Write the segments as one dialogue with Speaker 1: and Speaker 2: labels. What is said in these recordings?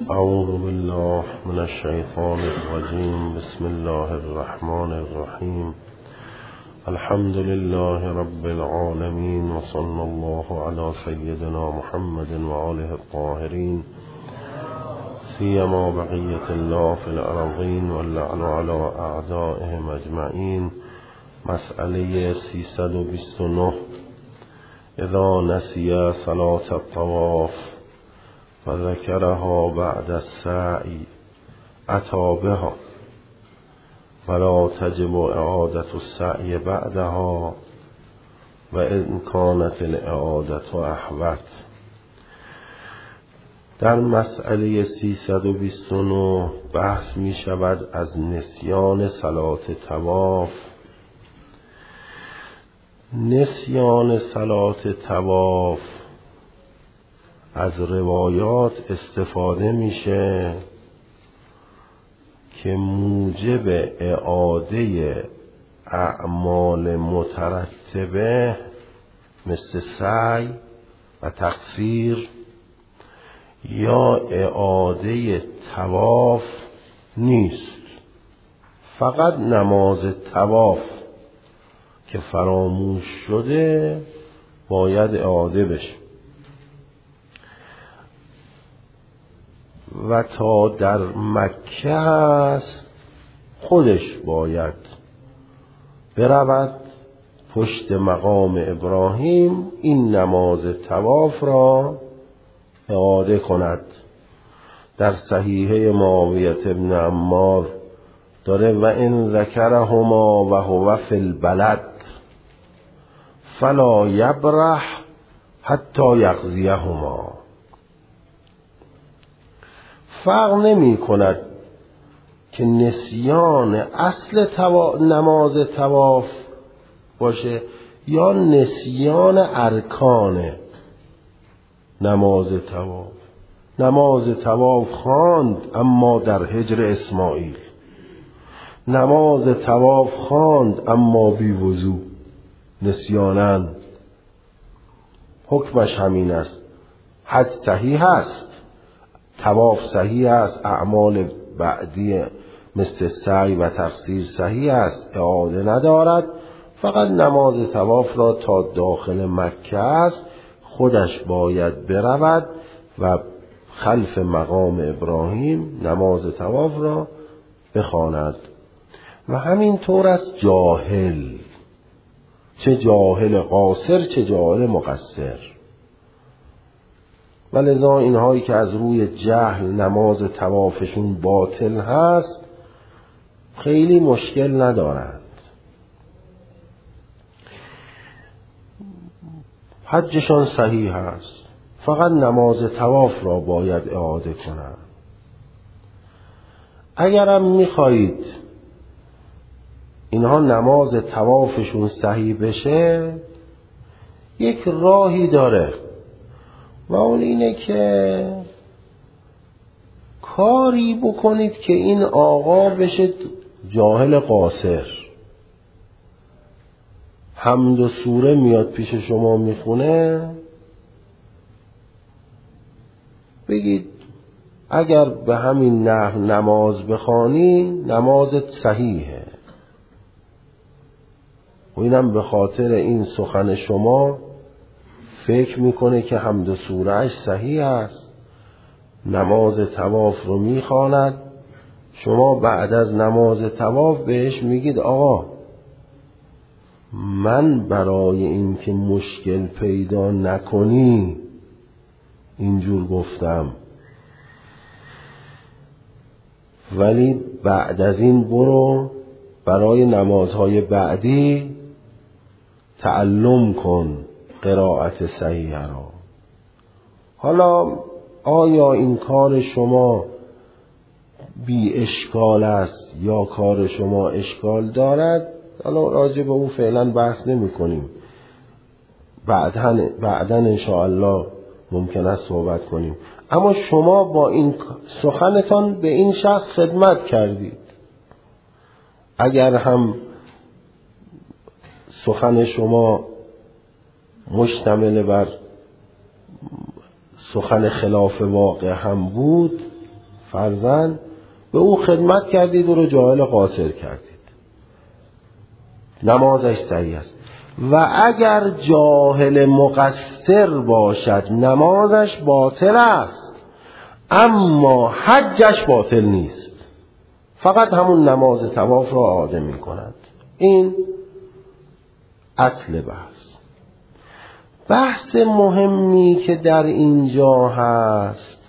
Speaker 1: اعوذ بالله من الشیطان الرجیم. بسم الله الرحمن الرحیم. الحمد لله رب العالمین و صلی الله علی سیدنا محمد و آله الطاهرین، سیما بقیة الله فی الارضین و اللعن علی اعدائهم اجمعین. مسئله 329: اذا نسی صلاة الطواف فذكرها بعد السعی اتى بها ولا تجب اعادة السعی بعدها و ان كانت الاعادة احوط. در مسئله 329 بحث می شود از نسیان صلات طواف. نسیان صلات طواف از روایات استفاده میشه که موجب اعاده اعمال مترتبه مثل سعی و تقصیر یا اعاده طواف نیست. فقط نماز طواف که فراموش شده باید اعاده بشه و تا در مکه است خودش باید برود پشت مقام ابراهیم این نماز طواف را اعاده کند. در صحیحه معاویه ابن عمار داره و ان ذکرهما و هو فی البلد فلا یبرح حتی یقضیهما. فرق نمی کند که نسیان اصل نماز طواف باشه یا نسیان ارکان نماز طواف. نماز طواف خواند اما در هجر اسماعیل، نماز طواف خواند اما بی وضو نسیانن، حکمش همین است. حج صحیح است، طواف صحیح است، اعمال بعدی مثل سعی و تقصیر صحیح است، اعاده ندارد. فقط نماز طواف را تا داخل مکه است خودش باید برود و خلف مقام ابراهیم نماز طواف را بخواند. و همین طور است جاهل، چه جاهل قاصر چه جاهل مقصر. ولذا اینهایی که از روی جهل نماز طوافشون باطل هست خیلی مشکل ندارند، حجشان صحیح است، فقط نماز طواف را باید اعاده کنند. اگرم میخواهید اینها نماز طوافشون صحیح بشه یک راهی داره و اون اینه که کاری بکنید که این آقا بشه جاهل قاصر. حمد و سوره میاد پیش شما میخونه، بگید اگر به همین نحو نماز بخوانی نمازت صحیحه. و اینم به خاطر این سخن شما فکر میکنه که حمد و سورهش صحیح است، نماز طواف رو میخواند. شما بعد از نماز طواف بهش میگید آقا من برای این که مشکل پیدا نکنی اینجور گفتم، ولی بعد از این برو برای نمازهای بعدی تعلم کن قرائت صحیح را. حالا آیا این کار شما بی اشکال است یا کار شما اشکال دارد؟ حالا راجع به او فعلا بحث نمی کنیم، بعداً انشاءالله ممکن است صحبت کنیم. اما شما با این سخنتان به این شخص خدمت کردید. اگر هم سخن شما مشتمل بر سخن خلاف واقع هم بود فرضاً به او خدمت کردید و رو جاهل قاصر کردید، نمازش صحیح است. و اگر جاهل مقصر باشد نمازش باطل است، اما حجش باطل نیست، فقط همون نماز طواف را اعاده می کند. این اصل بحث مهمی که در اینجا هست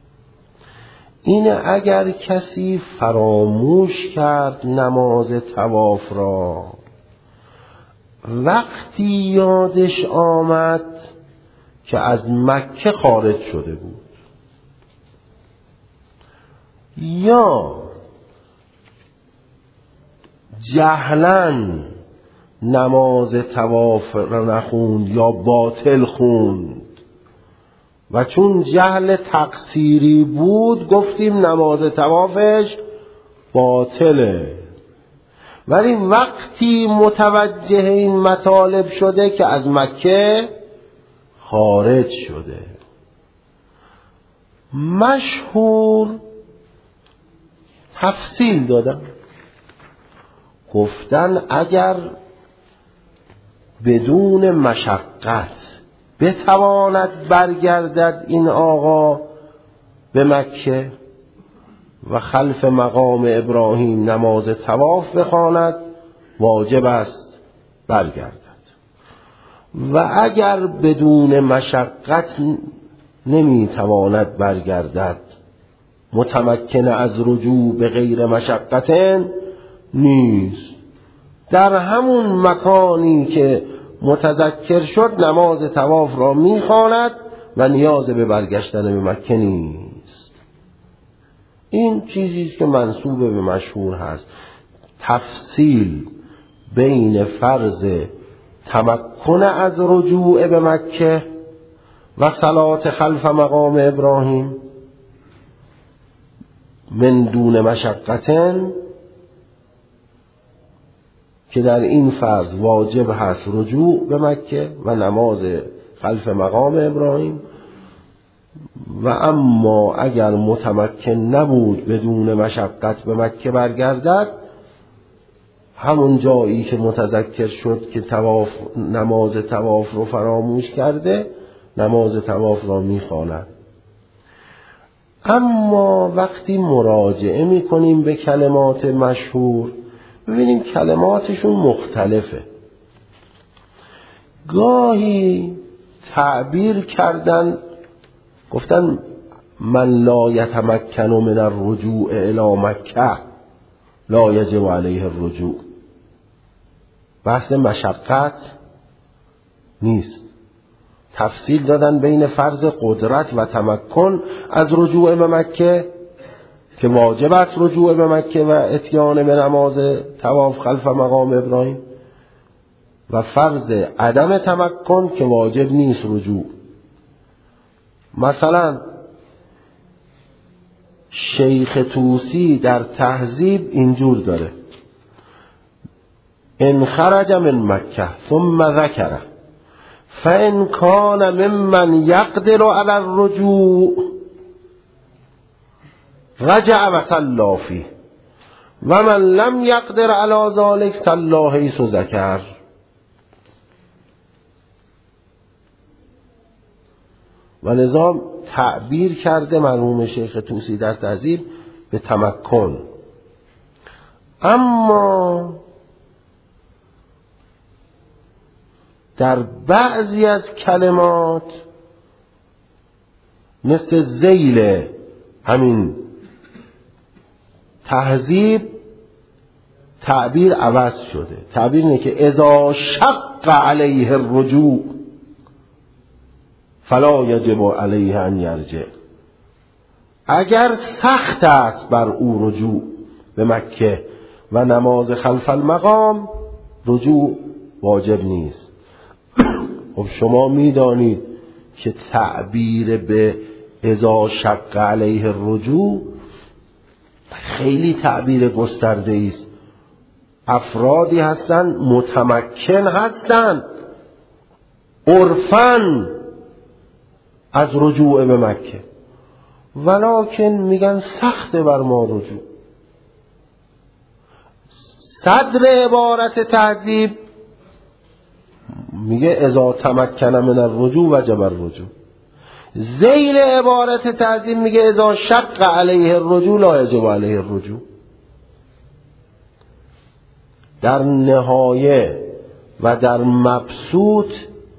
Speaker 1: اینه اگر کسی فراموش کرد نماز طواف را، وقتی یادش آمد که از مکه خارج شده بود، یا جهلاً نماز طواف را نخوند یا باطل خوند و چون جهل تقصیری بود گفتیم نماز طوافش باطله، ولی وقتی متوجه این مطالب شده که از مکه خارج شده. مشهور تفصیل دادن، گفتن اگر بدون مشقت بتواند برگردد این آقا به مکه و خلف مقام ابراهیم نماز طواف بخواند، واجب است برگردد. و اگر بدون مشقت نمیتواند برگردد، متمکن از رجوع به غیر مشقت نیست، در همون مکانی که متذکر شد نماز طواف را میخواند و نیاز به برگشتن به مکه نیست. این چیزی که منسوب به مشهور هست. تفصیل بین فرض تمکن از رجوع به مکه و صلات خلف مقام ابراهیم من دون مشقتن، که در این فرض واجب هست رجوع به مکه و نماز خلف مقام ابراهیم، و اما اگر متمکن نبود بدون مشقت به مکه برگردد، همون جایی که متذکر شد که نماز طواف رو فراموش کرده نماز طواف را میخواند. اما وقتی مراجعه میکنیم به کلمات مشهور ببینیم کلماتشون مختلفه. گاهی تعبیر کردن گفتن من لا یتمکن من الرجوع الی مکه لا یجب علیه الرجوع. بحث مشقت نیست. تفصیل دادن بین فرض قدرت و تمکن از رجوع به مکه که واجب است رجوع به مکه و اتیان به نماز طواف خلف مقام ابراهیم، و فرض عدم تمکن که واجب نیست رجوع. مثلا شیخ طوسی در تهذیب اینجور داره: ان خرج من مکه ثم ذکره فان کان ممن یقدر علی الرجوع رجع و صلی فیه و من لم یقدر علی ذلک صلی حیث ذکر. و لذا تعبیر کرده مرحوم شیخ طوسی در تهذیب به تمکن. اما در بعضی از کلمات مثل ذیل همین تهذیب تعبیر عوض شده. تعبیر اینه که اذا شق علیه الرجوع فلا یجب علیه ان یرجع. اگر سخت است بر او رجوع به مکه و نماز خلف المقام، رجوع واجب نیست. خب شما میدانید که تعبیر به اذا شق علیه الرجوع خیلی تعبیر گسترده است. افرادی هستند متمکن هستند عرفاً از رجوع به مکه، ولکن میگن سخت بر ما رجوع. صدر عبارت تهذیب میگه اذا تمکن من الرجوع وجب الرجوع. ذیل عبارت تهذیب میگه اذا شق علیه الرجوع لا یجب علیه الرجوع. در نهایه و در مبسوط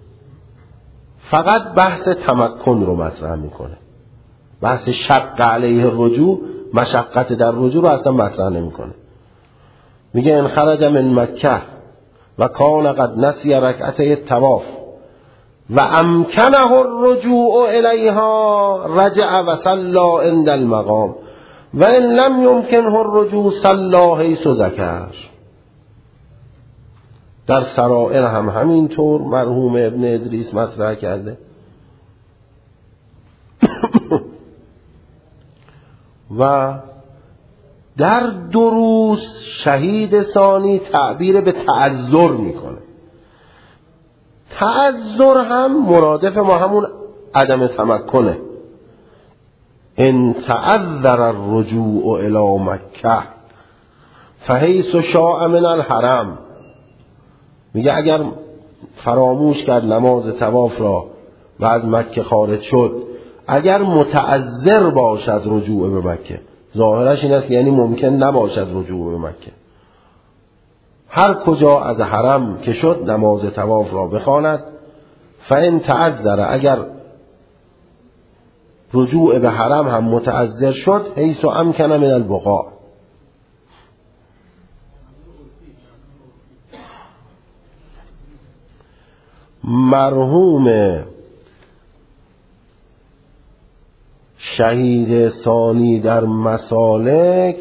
Speaker 1: فقط بحث تمکن رو مطرح میکنه، بحث شق علیه الرجوع، مشقت در رجوع رو اصلا مطرح نمیکنه. میگه ان خرج من مکه و کان قد نسی رکعته الطواف و امکنه الرجوع الیها رجع و صلی عند المقام و ان لم یمکنه الرجوع صلی حیث ذکر. در سرائر هم همینطور مرحوم ابن ادریس مطرح کرده. و در دروس شهید ثانی تعبیر به تعذر میکنه. تعذر هم مرادف ما همون عدم تمکنه. ان تعذر الرجوع الی مکه فحیث شاء من الحرم. میگه اگر فراموش کرد نماز طواف را و از مکه خارج شد، اگر متعذر باشد رجوع به مکه، ظاهرش این است که یعنی ممکن نباشد رجوع به مکه، هر کجا از حرم که شد نماز طواف را بخواند. فإن تعذر، اگر رجوع به حرم هم متعذر شد، حیث امکن من البقاء. مرحوم شهید ثانی در مسالک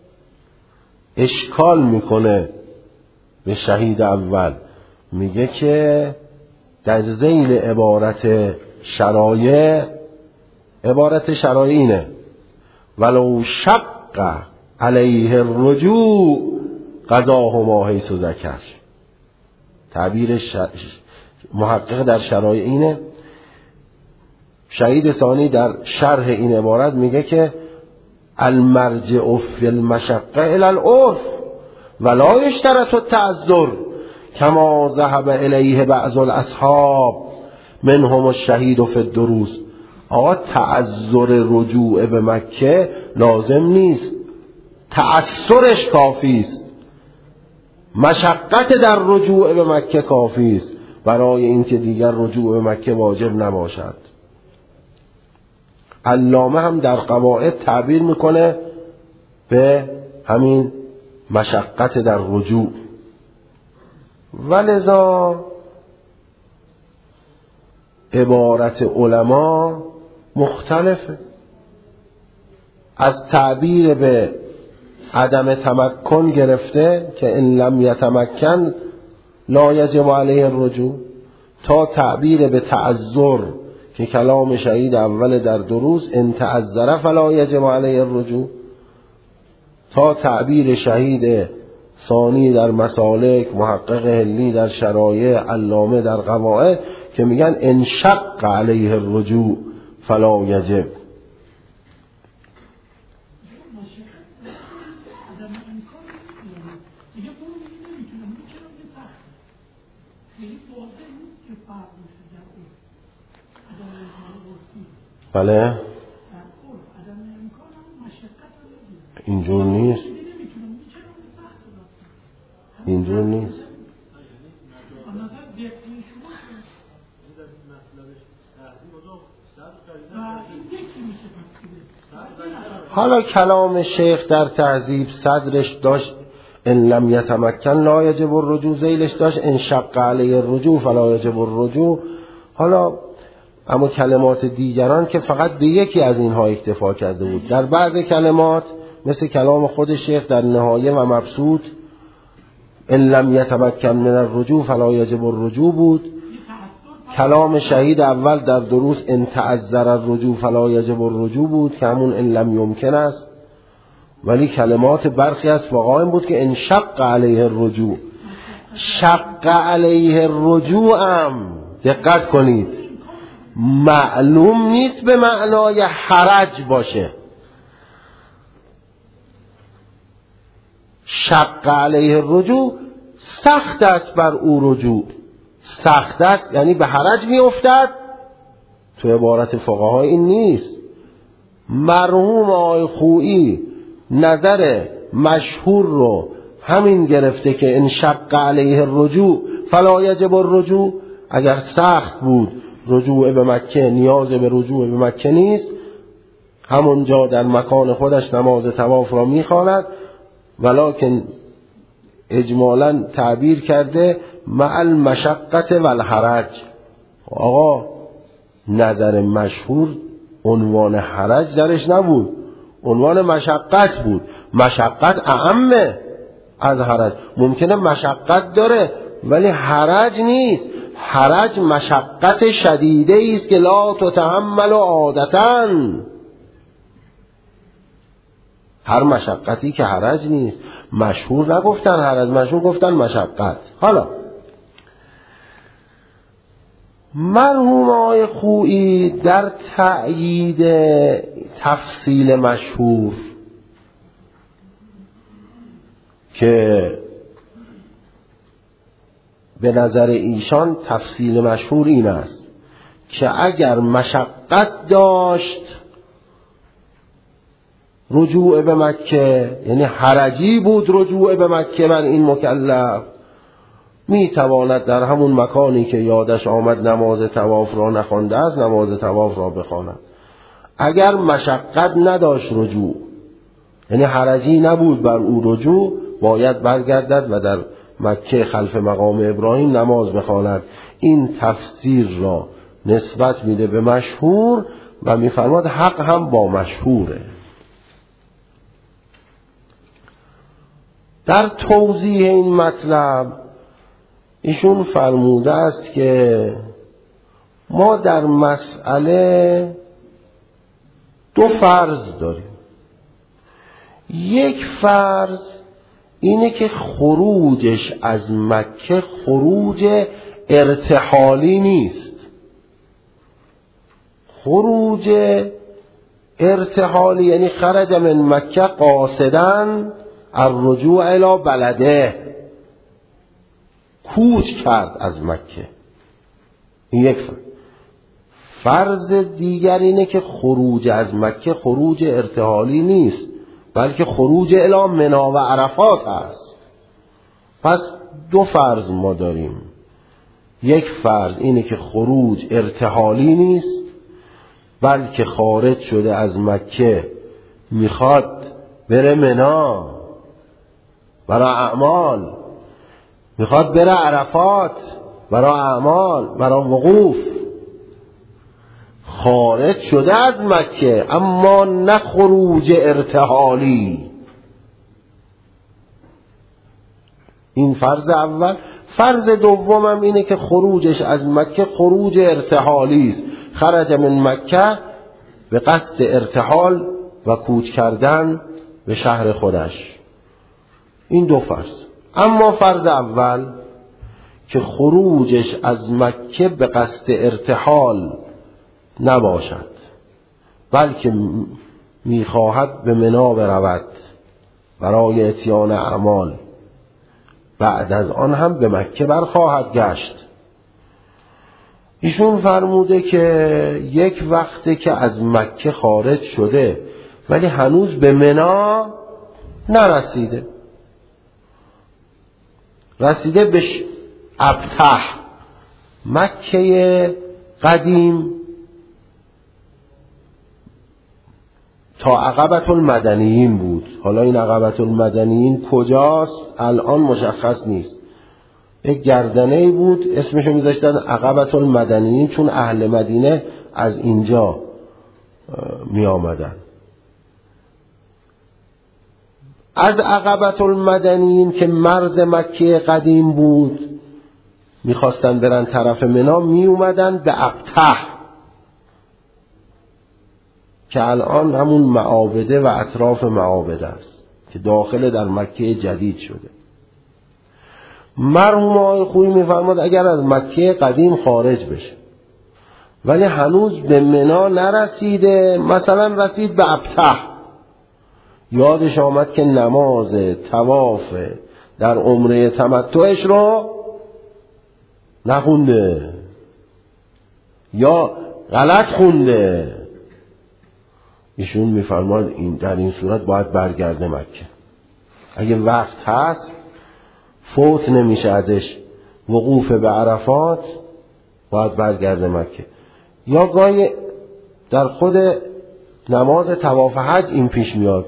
Speaker 1: اشکال میکنه به شهید اول، میگه که در ذیل عبارت شرایع، عبارت شرایع اینه ولو شق علیه الرجوع قضاهما حیث ذکر. تعبیر محقق در شرایع اینه. شهید ثانی در شرح این عبارت میگه که المرجع فی المشقه الی العرف ولا یشترط التعذر کما ذهب الیه بعض الاصحاب منهم الشهید فی الدروس. آقا تعذر رجوع به مکه لازم نیست، تأثرش کافی است. مشقت در رجوع به مکه کافی است برای اینکه دیگر رجوع به مکه واجب نباشد. علامه هم در قواعد تعبیر میکنه به همین مشقت در رجوع. ولذا عبارت علما مختلفه. از تعبیر به عدم تمکن گرفته که ان لم یتمکن لا یجب علیه الرجوع، تا تعبیر به تعذر که کلام شهید اول در دروس ان تعذر فلا یجب علیه الرجوع، تا تعبیر شهید ثانی در مسالک، محقق هلی در شرایع، علامه در قواعد که میگن ان شق علیه الرجوع فلا یجب. بله اینجور نیست، اینجور نیست. حالا کلام شیخ در تهذیب صدرش داشت ان لم یتمکن لا یجب الرجوع، ذیلش داشت ان شق علیه الرجوع فلا یجب الرجوع. حالا اما کلمات دیگران که فقط به یکی از اینها اکتفا کرده بود. در بعض کلمات مثل کلام خود شیخ در نهایه و مبسوط ان لم یتمکن من الرجوع فلا یجب الرجوع بود. کلام شهید اول در دروس ان تعذر الرجوع فلا یجب الرجوع بود که همون ان لم یمکن است. ولی کلمات برخی از فقهاء بود که ان شق علیه الرجوع، شق علیه الرجوع هم دقت کنید معلوم نیست به معنای حرج باشه. شق علیه الرجوع، سخت است بر او رجوع. سخت است یعنی به حرج می افتد. تو عبارت فقها این نیست. مرحوم آقای خویی نظر مشهور رو همین گرفته که ان شق علیه الرجوع فلا یجب الرجوع، اگر سخت بود رجوع به مکه نیاز به رجوع به مکه نیست، همونجا در مکان خودش نماز طواف را میخواند، ولکن اجمالاً تعبیر کرده مع المشقت و الحرج. آقا نظر مشهور عنوان حرج درش نبود، عنوان مشقت بود. مشقت اعمه از حرج. ممکنه مشقت داره ولی حرج نیست. حرج مشقت شدیده است که لا تتحمل عادتاً. هر مشقتی که حرج نیست. مشهور نگفتن حرج، مشهور گفتن مشقت. حالا مرحوم آقای خویی در تأیید تفصیل مشهور که به نظر ایشان تفصیل مشهور این است که اگر مشقت داشت رجوع به مکه، یعنی حرجی بود رجوع به مکه بر این مکلف، می تواند در همون مکانی که یادش آمد نماز طواف را نخوانده است نماز طواف را بخواند. اگر مشقت نداشت رجوع، یعنی حرجی نبود بر او رجوع، باید برگردد و در مکه خلف مقام ابراهیم نماز بخواند. این تفسیر را نسبت میده به مشهور و میفرماد حق هم با مشهوره. در توضیح این مطلب ایشون فرموده است که ما در مسئله دو فرض داریم. یک فرض اینه که خروجش از مکه خروج ارتحالی نیست. خروج ارتحالی یعنی خرج من مکه قاصداً الرجوع الی بلده، کوچ کرد از مکه. این یک فرض. فرض دیگر اینه که خروج از مکه خروج ارتحالی نیست بلکه خروج الی منی و عرفات است. پس دو فرض ما داریم. یک فرض اینه که خروج ارتحالی نیست بلکه خارج شده از مکه میخواد بره منی برای اعمال، میخواد بره عرفات برای اعمال، برای وقوف. خارج شده از مکه اما نه خروج ارتحالی. این فرض اول. فرض دومم اینه که خروجش از مکه خروج ارتحالی است. خرج من مکه به قصد ارتحال و کوچ کردن به شهر خودش. این دو فرض. اما فرض اول که خروجش از مکه به قصد ارتحال نباشد بلکه میخواهد به منی برود برای اتیان اعمال، بعد از آن هم به مکه برخواهد گشت. ایشون فرموده که یک وقته که از مکه خارج شده ولی هنوز به منی نرسیده، رسیده به ابتح. مکه قدیم تا عقبة المدنیین بود. حالا این عقبة المدنیین کجاست الان مشخص نیست. یک گردنه‌ای بود اسمشو میذاشتن عقبة المدنیین چون اهل مدینه از اینجا می آمدن. از عقبة المدنیین که مرز مکه قدیم بود میخواستن برن طرف منی، می اومدن به ابتح که الان همون معابده و اطراف معابده است که داخل در مکه جدید شده. مرحوم آقای خویی میفرماد اگر از مکه قدیم خارج بشه ولی هنوز به منا نرسیده، مثلا رسید به ابتح، یادش آمد که نماز طواف در عمره تمتعش رو نخونده یا غلط خونده. ایشون میفرماد این در این صورت باید برگرده مکه. اگه وقت هست فوت نمیشه ازش وقوف به عرفات، باید برگرده مکه. یا گاهی در خود نماز طواف حج این پیش میاد،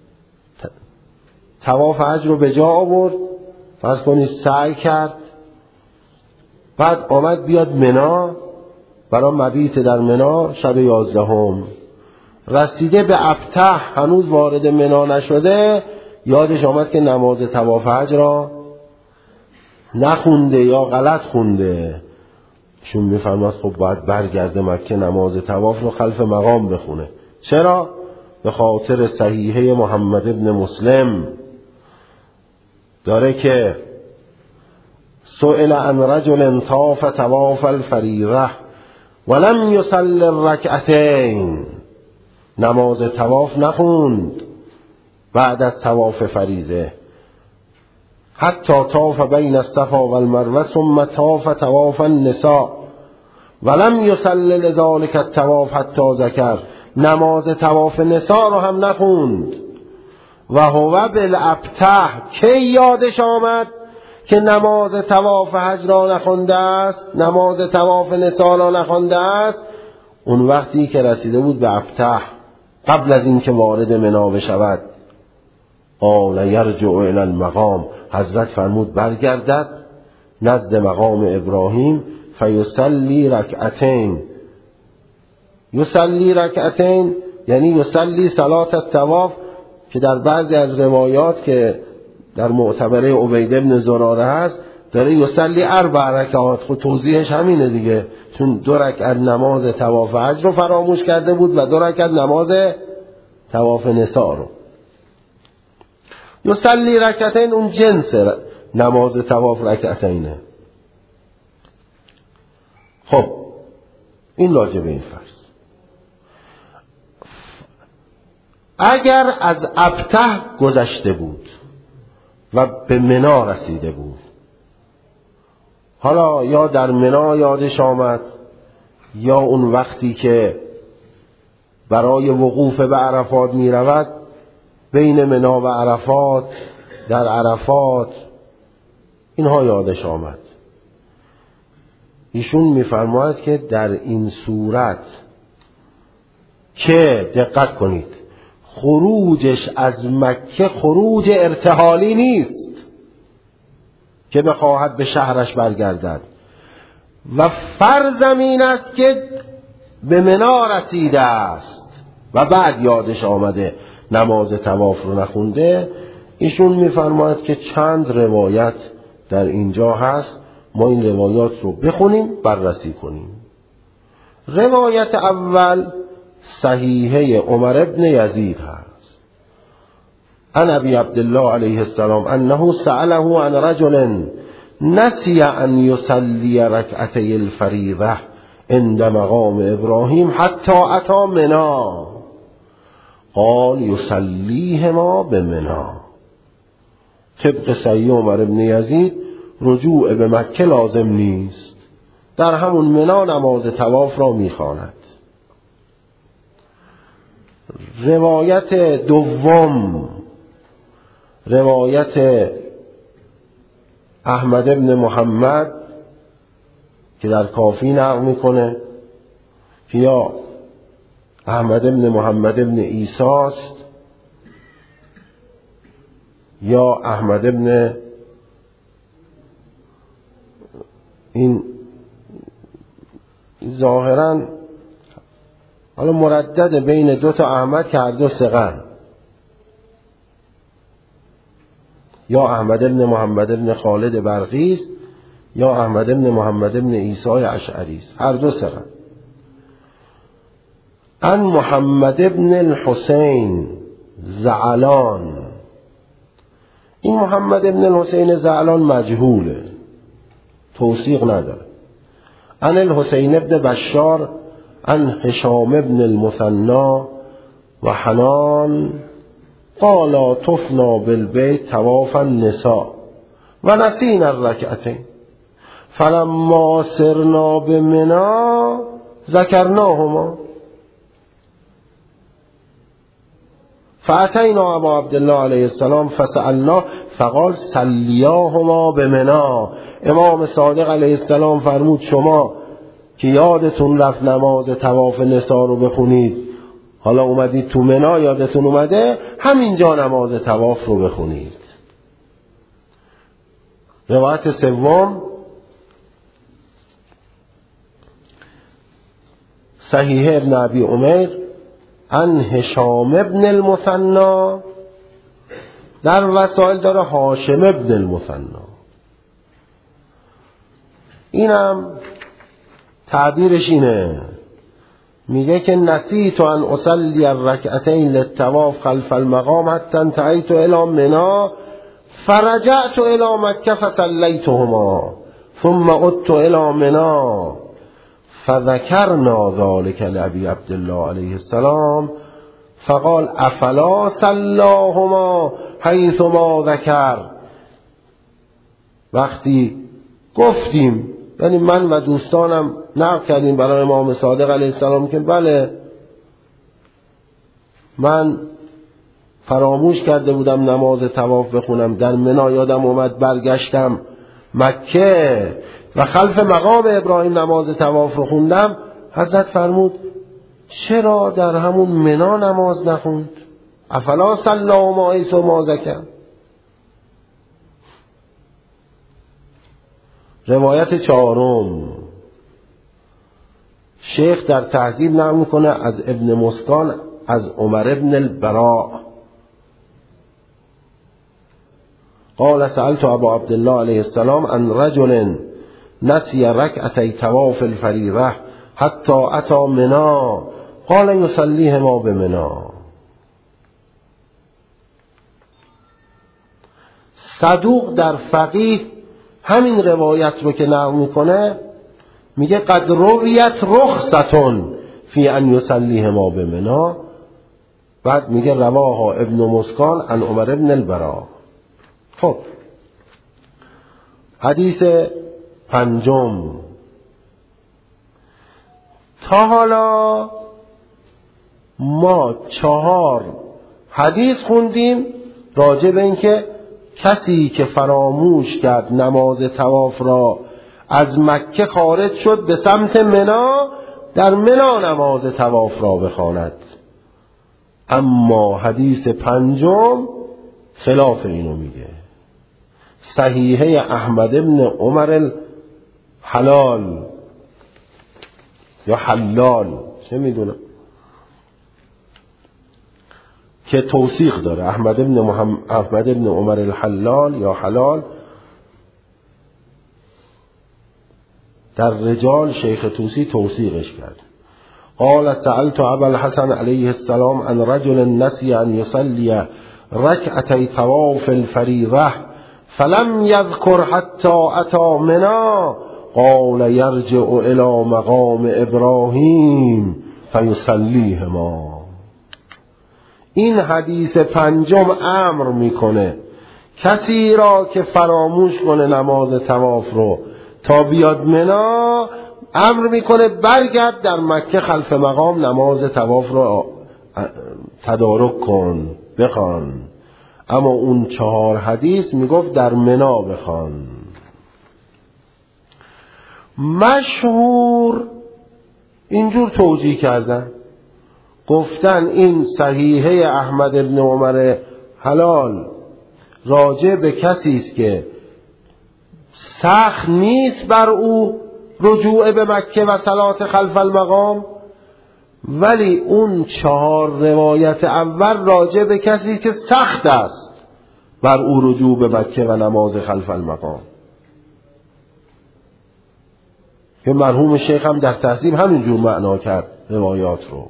Speaker 1: طواف حج رو به جا آورد، فرض کنید سعی کرد، بعد آمد بیاد منا برای مبیت در منا شب 11، رسیده به ابتح هنوز وارد منا نشده، یادش آمد که نماز طواف حج را نخونده یا غلط خونده. شون میفرماد خب باید برگرده مکه، نماز طواف رو خلف مقام بخونه. چرا؟ به خاطر صحیحه محمد ابن مسلم داره که سئل عن رجل طاف طواف الفریضه ولم یصلی الرکعتین، نماز طواف نخوند بعد از طواف فریضه، حتی طاف بین الصفا والمروه ثم طاف طواف النساء ولم یصلی لذلك الطواف حتی ذکر، نماز طواف نساء رو هم نخوند. و هو بالابتح، که یادش آمد که نماز طواف حج را نخونده است، نماز طواف نساء را نخونده است؟ اون وقتی که رسیده بود به ابتح، قبل از این که وارد منا بشود. قال یرجع الی المقام، حضرت فرمود برگردد نزد مقام ابراهیم، فیصلی رکعتین. یصلی رکعتین یعنی یصلی صلات الطواف، که در بعضی از روایات که در معتبره عبید بن زراره هست داره یصلی 4 رکعات. خود توضیحش همینه دیگه، چون 2 رکعت نماز طواف حج رو فراموش کرده بود و 2 رکعت نماز طواف نساء رو. یصلی رکعتین اون جنس نماز طواف رکعتینه. خب این راجع به این فرض. اگر از ابتح گذشته بود و به منا رسیده بود، حالا یا در منا یادش آمد یا اون وقتی که برای وقوف به عرفات می رود، بین منا و عرفات، در عرفات، اینها یادش آمد، ایشون میفرماید که در این صورت که دقت کنید خروجش از مکه خروج ارتحالی نیست که بخواهد به شهرش برگردد، و فرض این است که به منا رسیده است و بعد یادش آمده نماز طواف رو نخونده. ایشون میفرماید که چند روایت در اینجا هست، ما این روایات رو بخونیم بررسی کنیم. روایت اول صحیحه عمر ابن یزید هست، عن ابی عبدالله علیه السلام انه سأله عن رجل نسی ان یصلی رکعتی الفریضه عند مقام ابراهیم حتی اتی منا، قال یصلیهما بمنا. طبق صحیح عمر ابن یزید رجوع به مکه لازم نیست، در همون منا نماز طواف را میخواند. روایت دوم روایت احمد ابن محمد که در کافی نقل میکنه که یا احمد ابن محمد ابن عیسی است یا احمد ابن این ظاهراً حالا مردد بین 2 تا احمد که هر 2 ثقه‌اند، یا احمد ابن محمد ابن خالد برقی است یا احمد ابن محمد ابن عیسی اشعری است، هر 2 ثقه‌اند. عن محمد ابن الحسین زعلان، این محمد ابن الحسین زعلان مجهوله، توثیق نداره. عن الحسین ابن بشار عن هشام بن المثنى و حنان قال طفنا بالبيت طواف النساء و نسینا الرکعتین فلما سرنا بمنی ذکرناهما فأتینا ابا عبدالله علیه السلام فسألناه فقال صلیاهما بمنی. امام صادق علیه السلام فرمود شما که یادتون رفت نماز طواف نساء رو بخونید، حالا اومدید تو منی یادتون اومده، همینجا نماز طواف رو بخونید. روایت سوم صحیح ابن ابی عمیر عن هشام ابن المثنى، در وسائل داره هاشم ابن المثنى. اینم تعبیرش اینه، میگه که نسیت ان اصلی الرکعتین للطواف خلف المقام حتی انتهیت الی منی فرجعت الی مکه فصلیتهما ثم عدت الی منی فذكرنا ذلك لأبي عبد الله عليه السلام فقال افلا صلاهما حيث ما ذكر. وقتی گفتیم، یعنی من و دوستانم نقل کردیم برای امام صادق علیه السلام که بله من فراموش کرده بودم نماز طواف بخونم، در منی یادم اومد برگشتم مکه و خلف مقام ابراهیم نماز طواف رو خوندم، حضرت فرمود چرا در همون منی نماز نخوند؟ افلا صلاهما حیث ما ذکر. روایت چهارم شیخ در تهذیب نقل میکنه از ابن مسکان از عمر ابن البراء قال سألت ابا عبدالله علیه السلام عن رجل نسی رکعتی طواف الفریضه حتی اتی منی قال یصلیهما بمنی. صدوق در فقیه همین روایت رو که نقل میکنه میگه قد رویت رخصتون فی ان یصلیهما بمنی، بعد میگه رواه ابن مسکان عن عمر ابن البراء. خب حدیث پنجم، تا حالا ما 4 حدیث خوندیم راجع به این که کسی که فراموش کرد نماز طواف را از مکه خارج شد به سمت منی، در منی نماز طواف را بخواند. اما حدیث پنجم خلاف اینو میگه. صحیحه احمد ابن عمر الحلال یا حلال چه میدونم که توثیق داره، احمد ابن عمر الحلال یا حلال، در رجال شیخ توسی توثیقش کرد. قال سألت ابا الحسن علیه السلام عن رجل نسی ان یصلی رکعتی طواف الفریضه فلم یذکر حتی اتی منی قال یرجع الى مقام ابراهیم فیصلیهما. این حدیث پنجم امر میکنه کسی را که فراموش کنه نماز طواف رو تا بیاد منی، امر میکنه برگرد در مکه خلف مقام نماز طواف رو تدارک کن بخوان. اما اون 4 حدیث میگفت در منی بخوان. مشهور اینجور توجیه کردن، گفتن این صحیحه احمد ابن عمر حلال راجع به کسی است که سخت نیست بر او رجوع به مکه و صلات خلف المقام، ولی اون 4 روایت اول راجع به کسی که سخت است بر او رجوع به مکه و نماز خلف المقام. که مرحوم شیخ هم در تهذیب همینجور معنا کرد روایات رو.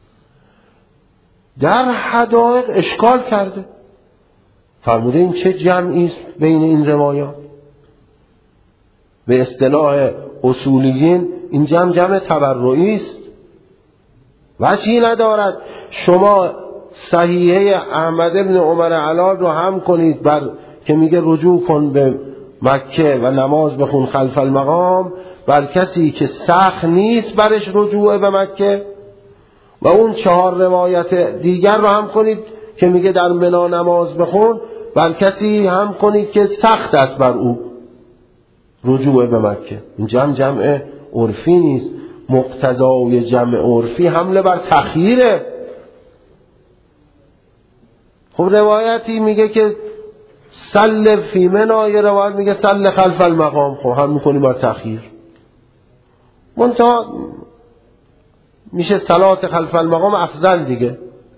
Speaker 1: در حدائق اشکال کرده، فرموده این چه جمعی است بین این روایات. به اصطلاح اصولیین این جمع تبرعی است، وجهی ندارد شما صحیحه احمد ابن عمر علال رو هم کنید بر که میگه رجوع کن به مکه و نماز بخون خلف المقام، بر کسی که سخت نیست برش رجوع به مکه، و اون 4 روایت دیگر رو هم کنید که میگه در منا نماز بخون، بر کسی هم کنید که سخت است بر او رجوع به مکه. این جمع عرفی نیست، مقتضای جمع عرفی حمله بر تخییره. خب روایتی میگه که صل فی منا، یه روایت میگه صل خلف المقام، خب هم میکنی بر تخییر. منتها میشه صلات خلف المقام افضل دیگه.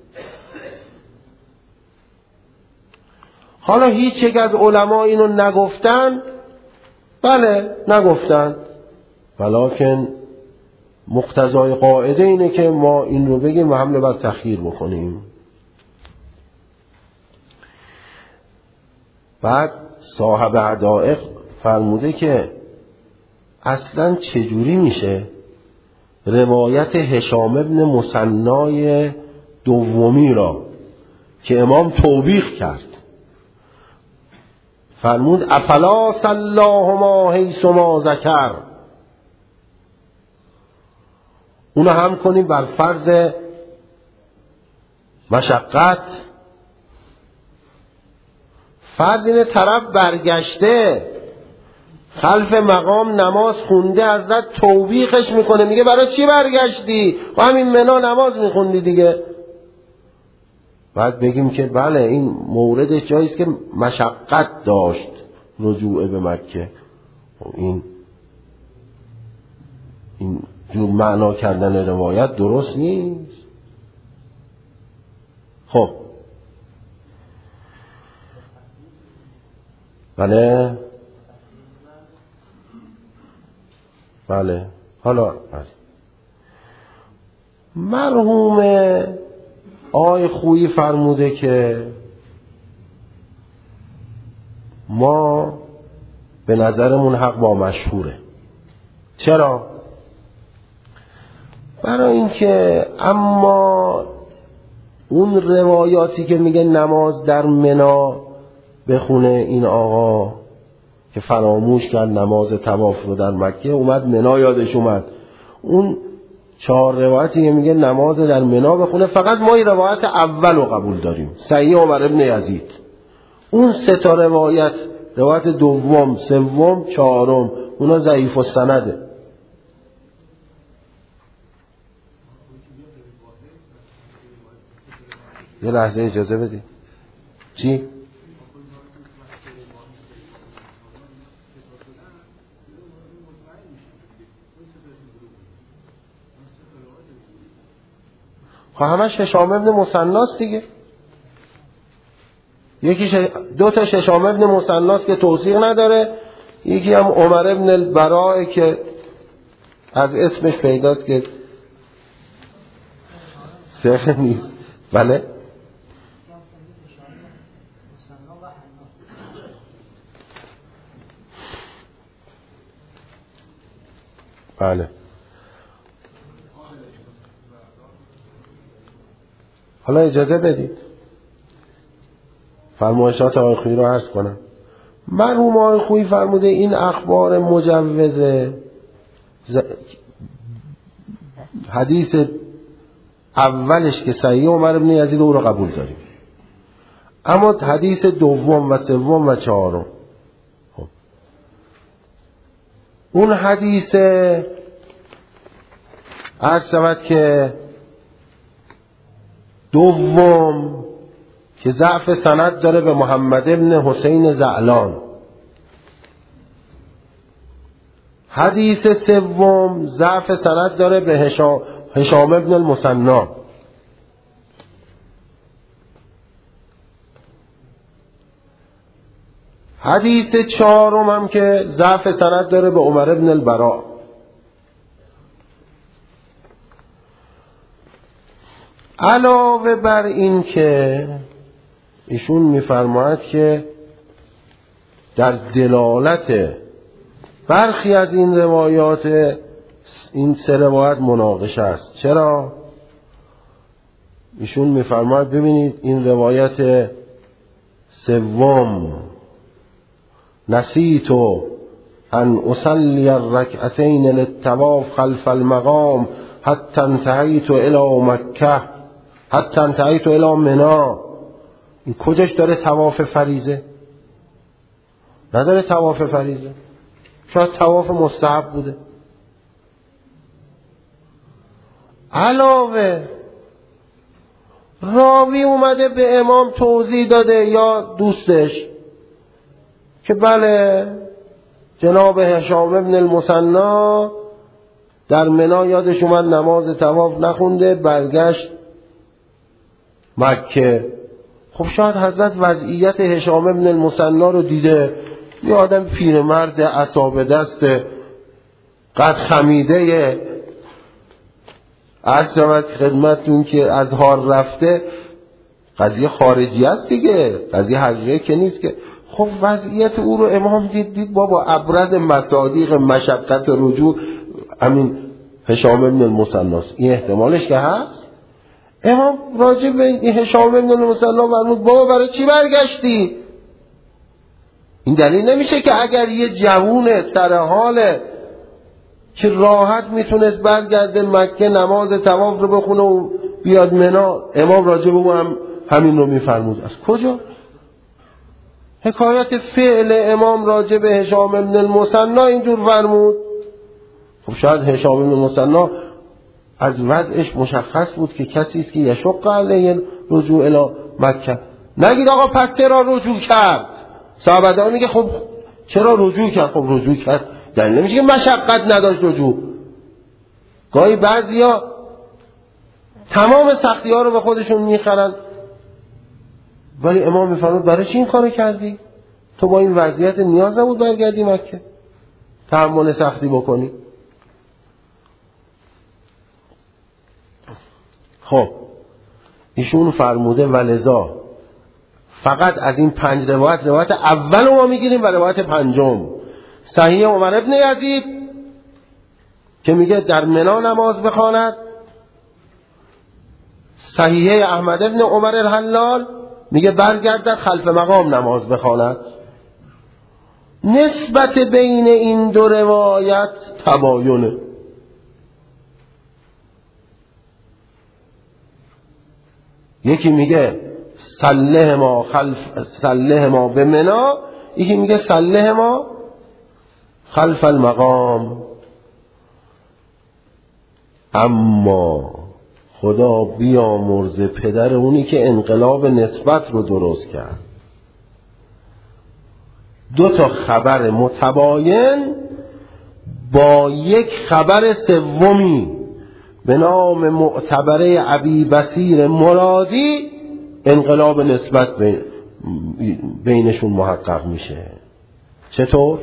Speaker 1: حالا هیچ یک از علما اینو نگفتن، بله نگفتن، ولکن مقتضای قاعده اینه که ما این رو بگیم و حمله بر تخییر بکنیم. بعد صاحب حدائق فرموده که اصلا چجوری میشه روایت هشام ابن مثنای دومی را که امام توبیخ کرد، فرمود افلا صلاهما حیثما ذکر، اونو هم کنیم بر فرض مشقت. فرض اینه طرف برگشته خلف مقام نماز خونده، ازت توبیخش میکنه، میگه برای چی برگشتی؟ و همین منا نماز میخوندی دیگه. بعد بگیم که بله این موردش جاییست که مشقت داشت رجوع به مکه. این جور معنا کردن روایت درست نیست. خب بله حالا مرحوم آقای خویی فرموده که ما به نظرمون حق با مشهوره. چرا؟ برای اینکه اما اون روایاتی که میگه نماز در منا بخونه این آقا که فراموش کرد نماز طواف رو در مکه، اومد منا یادش اومد، اون 4 روایتی که میگه نماز در منا بخونه، فقط ما این روایت اول رو قبول داریم، صحیح عمر ابن یزید. اون 3 تا روایت، روایت دوم، سوم، 4م، اونا ضعیف السنده. یه لحظه اجازه بدید. چی؟ خب همش هشام ابن مثناست دیگه. یکی 2 تا هشام ابن مثناست که توثیق نداره، یکی هم عمر ابن البراء که از اسمش پیداست که صحیح نیست. بله بله. حالا اجازه بدید فرمایشات آقای خویی رو عرض کنم. مرحوم آقای خویی فرموده این اخبار مجوزه، حدیث اولش که صحیح عمر ابن یزید او رو قبول داریم، اما حدیث دوم و سوم و 4م، خب اون حدیث عرض شود که دوم که ضعف سند داره به محمد ابن حسین زعلان، حدیث سوم ضعف سند داره به هشام ابن المثنی، حدیث 4م هم که ضعف سند داره به عمر ابن البراء. علاوه بر این که ایشون میفرماید که در دلالت برخی از این روایات، این 3 روایت مناقشه است. چرا؟ ایشون میفرماید ببینید این روایت سوم، نسیت ان اصلی الرکعتین للطواف خلف المقام حتی انتهیت الی مکه حتی انتهیت الی منی. این کجاش داره طواف فریضه؟ نداره طواف فریضه، شاید طواف مستحب بوده. علاوه راوی اومده به امام توضیح داده یا دوستش که بله جناب هشام ابن المثنی در منی یادش اومد نماز طواف نخونده، برگشت مکه. خب شاید حضرت وضعیت هشام ابن المثنی رو دیده، یه آدم پیرمرد عصابه دست قد خمیده، عرض شود خدمتون که از حال رفته، قضیه خارجی است دیگه، قضیه حقیقی که نیست که. خب وضعیت او رو امام دید بابا ابرز مصادیق مشقت رجوع همین هشام ابن المثنی است، این احتمالش که هست. امام راجع به این هشام ابن المثنی فرمود بابا برای چی برگشتی؟ این دلیل نمیشه که اگر یه جوون سر حاله که راحت میتونست برگرده مکه نماز طواف رو بخونه و بیاد منی، امام راجع به او هم همین رو میفرمود. از کجا؟ حکایت فعل امام راجع به هشام ابن المثنی اینجور فرمود. خب شاید هشام ابن المثنی از وضعش مشخص بود که کسی است که یشق علیه رجوع الی مکه. نگید آقا پس چرا رجوع کرد؟ صحابه میگه خب چرا رجوع کرد؟ خب رجوع کرد دلیل نمیشه که مشقت نداشت رجوع. گاهی بعضیا تمام سختی ها رو به خودشون میخرن، ولی امام میفرمود برای چی این کارو کردی؟ تو با این وضعیت نیاز نبود برگردی مکه تحمل سختی بکنی. خب ایشون فرموده ولذا فقط از این 5 روایت اول ما میگیریم و روایت 5 صحیح عمر ابن یزید که میگه در منی نماز بخواند، صحیح احمد ابن عمر الحلال میگه برگردد خلف مقام نماز بخواند. نسبت بین این دو روایت تباینه. یکی میگه سله ما به منی، یکی میگه سله ما خلف المقام. اما خدا بیامرزه پدر اونی که انقلاب نسبت رو درست کرد. 2 خبر متباین با یک خبر سومی به نام معتبره ابی بصیر مرادی انقلاب نسبت بینشون محقق میشه. چطور؟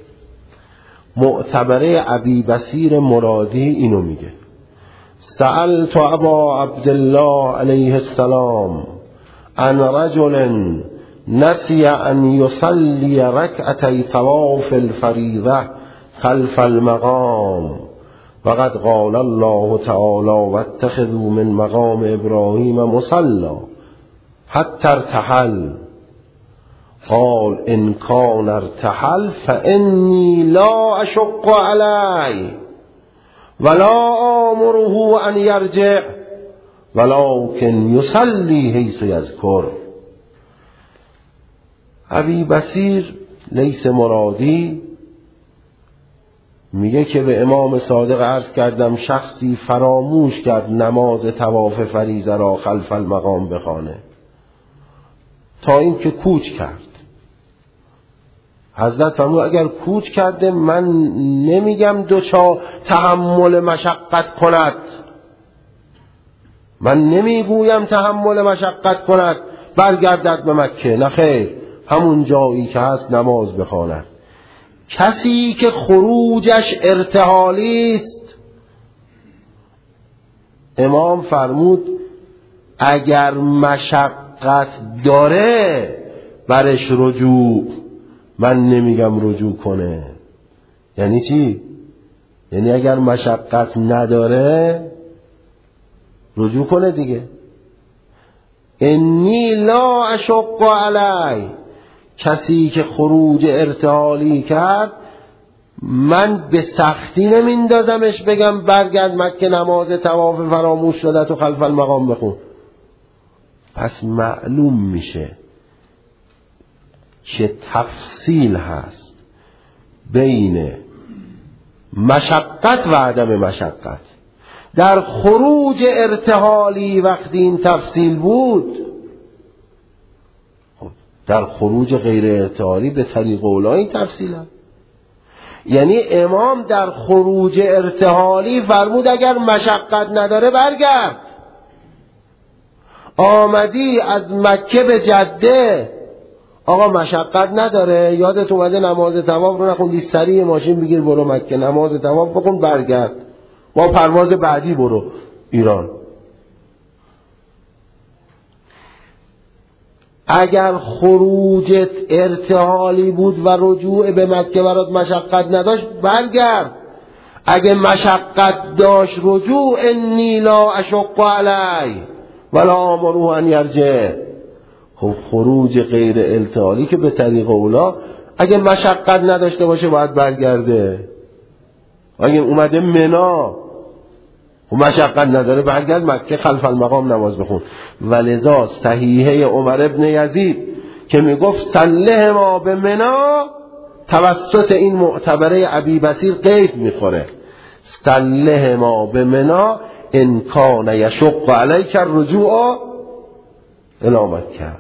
Speaker 1: معتبره ابی بصیر مرادی اینو میگه: سألت ابا عبدالله علیه السلام عن رجل نسی ان یصلی رکعتی طواف الفریضه خلف المقام وقد قال الله تعالی واتخذوا من مقام ابراهیم مصلا حتی ارتحل. قال ان کان ارتحل فانی لا اشق علیه ولا آمره ان یرجع ولكن یصلی حیث یذکر. ابی بصیر لیث مرادی میگه که به امام صادق عرض کردم شخصی فراموش کرد نماز طواف فریضه را خلف المقام بخوانه تا این که کوچ کرد. حضرت فرمود اگر کوچ کرده من نمیگم تحمل مشقت کند، من نمیگویم تحمل مشقت کند برگردد به مکه، نه خیر، همون جایی که هست نماز بخواند. کسی که خروجش ارتحالی است، امام فرمود اگر مشقت داره برش رجوع، من نمیگم رجوع کنه. یعنی چی؟ یعنی اگر مشقت نداره رجوع کنه دیگه. انی لا اشق علی، کسی که خروج ارتحالی کرد من به سختی نمیندازمش بگم برگرد مکه نماز طواف فراموش شده تو خلف المقام بخون. پس معلوم میشه که تفصیل هست بین مشقت و عدم مشقت. در خروج ارتحالی وقتی این تفصیل بود، در خروج غیر ارتحالی به طریق اولا این تفصیل هست. یعنی امام در خروج ارتحالی فرمود اگر مشقت نداره برگرد. آمدی از مکه به جده، آقا مشقت نداره، یادت اومده نماز طواف رو نخوندی، سریع ماشین بگیر برو مکه نماز طواف بخون برگرد، با پرواز بعدی برو ایران. اگر خروجت ارتحالی بود و رجوع به مکه برات مشقت نداشت برگرد. اگه مشقت داشت رجوع، انی لا اشق علی ولا آمروه ان یرجع. خب خروج غیر ارتحالی که به طریق اولا اگه مشقت نداشته باشه باید برگرده. اگه اومده منا و مشقت نداره برگرد مکه خلف المقام نماز بخون. ولذا صحیحه عمر ابن یزید که میگفت سله ما به منا، توسط این معتبره ابی بصیر قید میخوره، سله ما به منا ان کان یشق علیک الرجوع الی مکه.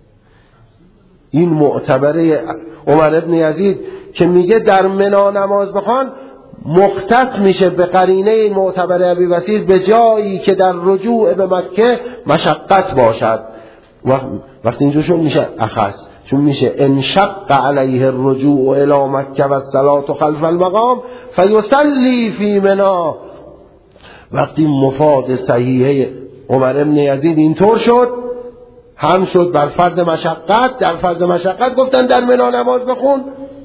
Speaker 1: این معتبره عمر ابن یزید که میگه در منا نماز بخوان مختص میشه به قرینه این معتبر ابی بصیر به جایی که در رجوع به مکه مشقت باشد. وقتی اینجا شون میشه اخص، چون میشه انشق علیه الرجوع الی مکه و الصلاة خلف المقام فیصلی فی منا. وقتی مفاد صحیحه عمر ابن یزید اینطور شد، هم شد بر فرض مشقت، در فرض مشقت گفتن در منا نماز بخون.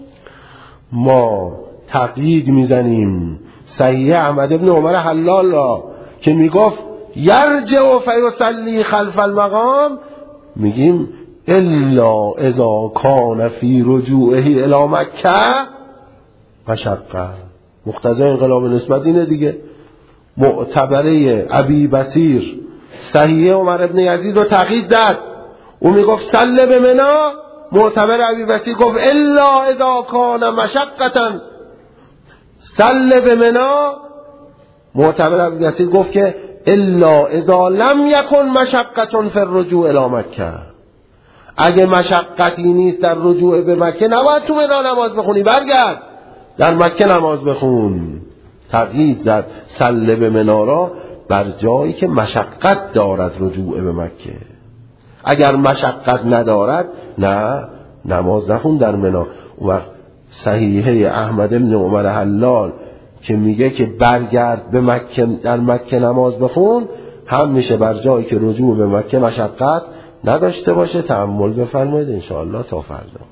Speaker 1: ما تقیید میزنیم صحیح احمد ابن عمر حلال را که میگفت یرجع فیصلی خلف المقام، میگیم الا اذا کان فی رجوعه الی مکه مشقه. مقتضای انقلاب نسبت اینه دیگه. معتبره ابی بصیر صحیح عمر ابن یزید رو تقیید داد، او میگفت سله به منا، معتبر ابی بصیر گفت الا اذا کان مشقتا سله به منا، معتبر ابی بصیر گفت که الا اذا لم یکن مشقة فی الرجوع الی مکه. اگه مشقتی نیست در رجوع به مکه نباید تو منا نماز بخونی، برگرد در مکه نماز بخون. تقیید در سله به منا را بر جایی که مشقت دارد رجوع به مکه. اگر مشقت ندارد نه نماز نخون در منا. و صحیحه احمد بن عمر حلال که میگه که برگرد به مکه در مکه نماز بخون، هم میشه بر جایی که رجوع به مکه مشقت نداشته باشه. تأمل بفرمایید ان شاء الله تا فردا.